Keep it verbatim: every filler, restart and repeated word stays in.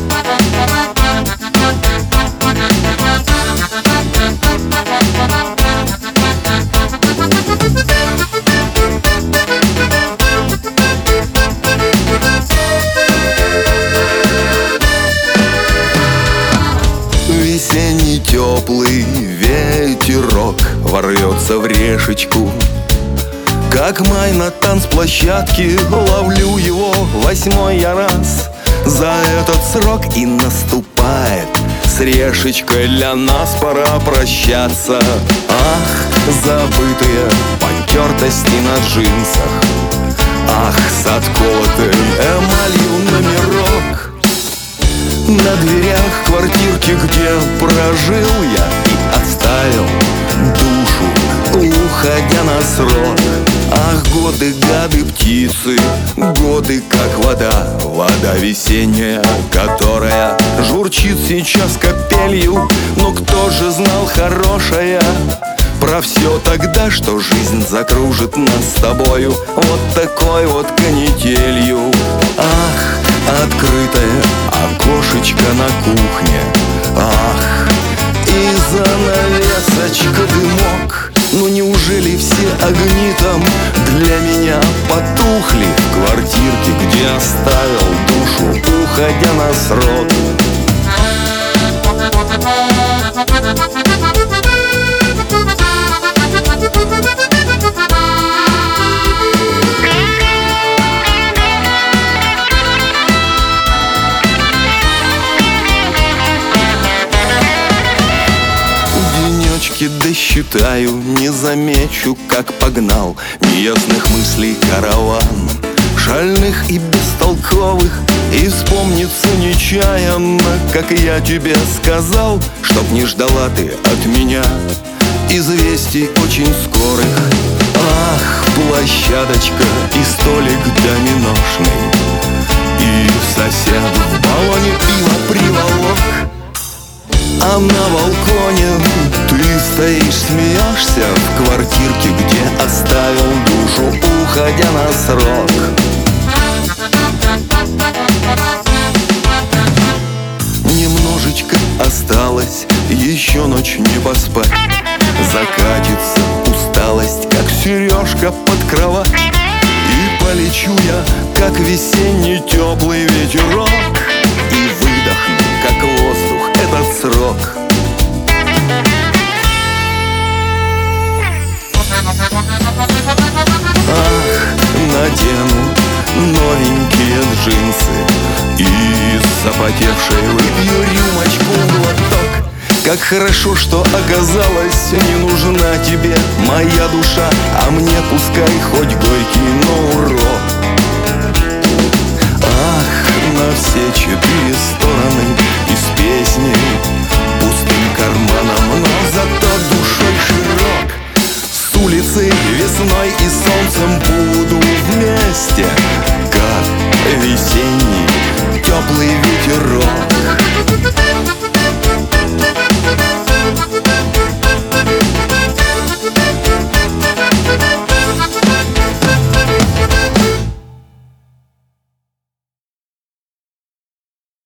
Весенний теплый ветерок ворвется в решечку, как май на танцплощадке, ловлю его восьмой я раз. За этот срок и наступает с решечкой для нас пора прощаться. Ах, забытые потертости на джинсах, ах, с отколотой эмалью номерок на дверях квартирки, где прожил я и оставил душу, уходя на срок. Ах, годы, гады, птицы, годы, как вода, вода весенняя, которая журчит сейчас капелью. Но кто же знал, хорошая, про все тогда, что жизнь закружит нас с тобою вот такой вот канителью. Ах, открытое окошечко на кухне, ах, и занавесочка дымок. Ну неужели все огни там для меня потухли в квартирке, где оставил душу, уходя на срок? Досчитаю, не замечу, как погнал неясных мыслей караван, шальных и бестолковых. И вспомнится нечаянно, как я тебе сказал, чтоб не ждала ты от меня известий очень скорых. Ах, площадочка и столик доминошный, и сосед в баллоне пива приволок. А на балконе ты стоишь, смеешься в квартирке, где оставил душу, уходя на срок. Немножечко осталось, еще ночь не поспать. Закатится усталость, как сережка под кровать. И полечу я, как весенний теплый ветерок, и выдохну, как воздух, этот срок. Ах, надену новенькие джинсы и запотевшей выпью рюмочку глоток. Как хорошо, что оказалось, не нужна тебе моя душа, а мне пускай хоть горький, но урок. Ах, на все четыре стороны из песни пустым карманом, но зато душой широк. С улицы весной и солнцем буду вместе